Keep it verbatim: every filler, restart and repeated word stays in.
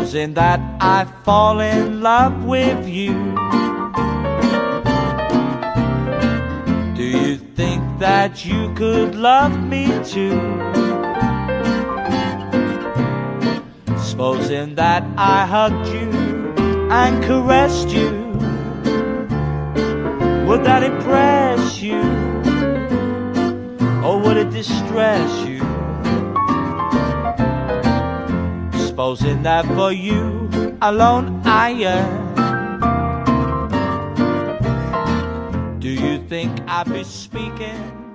Supposing that I fall in love with you, do you think that you could love me too? Supposing that I hugged you and caressed you, would that impress you, or would it distress you? Supposing that for you alone I yearn, do you think I'd be speaking